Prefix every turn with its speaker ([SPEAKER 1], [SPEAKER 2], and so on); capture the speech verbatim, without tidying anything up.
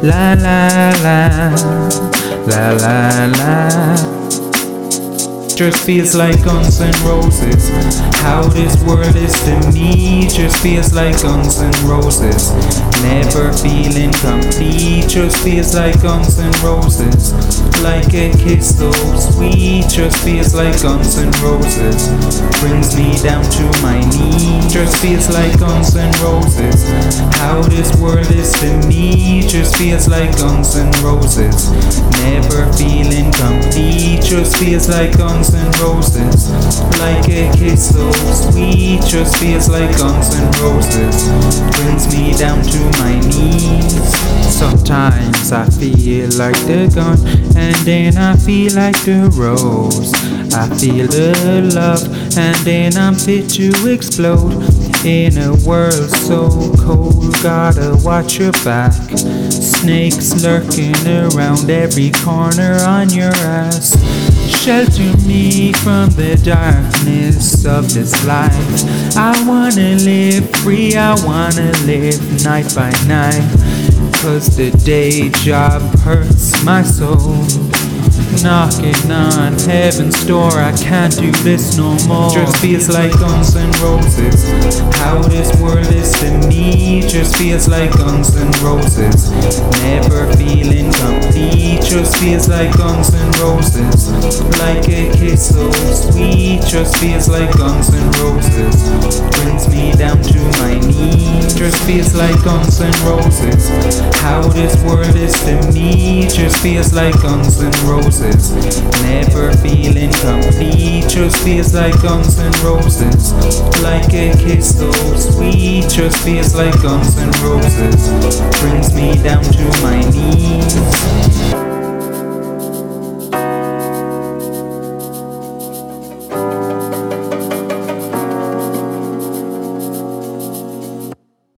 [SPEAKER 1] La la la, la la la. Just feels like Guns N' Roses. How this world is to me just feels like Guns N' Roses. Never feeling complete, just feels like Guns N' Roses. Like a kiss so sweet, just feels like Guns N' Roses. Brings me down to my knees, just feels like Guns N' Roses. How this world is to me just feels like Guns N' Roses. Never feeling complete, just feels like Guns N' Roses. Like a kiss so sweet, just feels like Guns N' Roses. Brings me down to my knees. Sometimes I feel like the gun, and then I feel like the rose. I feel the love, and then I'm fit to explode. In a world so cold, gotta watch your back. Snakes lurking around every corner on your ass. Shelter me from the darkness of this life. I wanna live free, I wanna live night by night. Cause the day job hurts my soul. Knocking on heaven's door, I can't do this no more. Just feels like Guns N' Roses. How this world is to me just feels like Guns N' Roses. Never feeling complete, just feels like Guns N' Roses. Like a kiss so sweet, just feels like Guns N' Roses. Brings me down to my knees, just feels like Guns N' Roses. How this world is to me just feels like Guns N' Roses. Never feeling complete, just feels like Guns N' Roses. Like a kiss so sweet, just feels like Guns N' Roses. Brings me down to my knees.